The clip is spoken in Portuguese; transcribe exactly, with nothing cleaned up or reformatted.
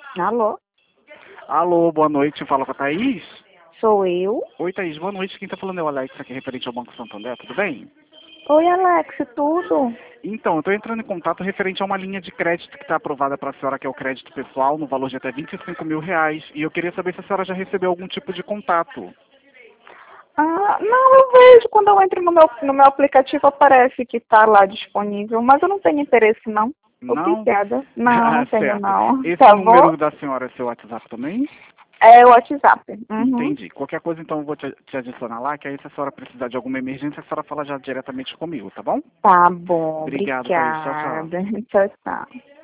Alô? Alô, boa noite, fala com a Thaís? Sou eu? Oi, Thaís, boa noite. Quem tá falando é o Alex, aqui referente ao Banco Santander, tudo bem? Oi, Alex, tudo? Então, eu tô entrando em contato referente a uma linha de crédito que está aprovada para a senhora, que é o crédito pessoal, no valor de até vinte e cinco mil reais. E eu queria saber se a senhora já recebeu algum tipo de contato. Ah, não, eu vejo quando eu entro no meu, no meu aplicativo aparece que está lá disponível, mas eu não tenho interesse não. Não? Obrigada. Não, Ah, não tenho certo. não. Esse Tá bom? número da senhora é seu WhatsApp também? É o WhatsApp. Uhum. Entendi. Qualquer coisa, então, eu vou te, te adicionar lá, que aí se a senhora precisar de alguma emergência, a senhora fala já diretamente comigo, tá bom? Tá bom, Obrigado, Thaís. Tchau, tchau. obrigada. Tchau, tchau.